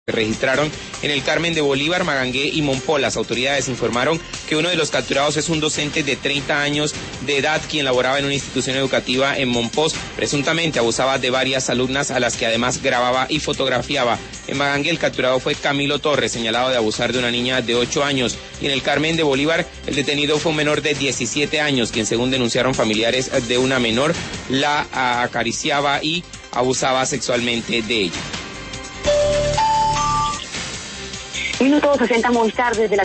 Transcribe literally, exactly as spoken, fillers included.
se registraron en el Carmen de Bolívar, Magangué y Monpó. Las autoridades informaron que uno de los capturados es un docente de treinta años de edad quien laboraba en una institución educativa en Monpó. Presuntamente abusaba de varias alumnas a las que además grababa y fotografiaba. En Magangué el capturado fue Camilo Torres, señalado de abusar de una niña de ocho años. Y en el Carmen de Bolívar el detenido fue un menor de diecisiete años, quien según denunciaron familiares de una menor, la acariciaba y abusaba sexualmente de ella. Minuto sesenta Movistar desde la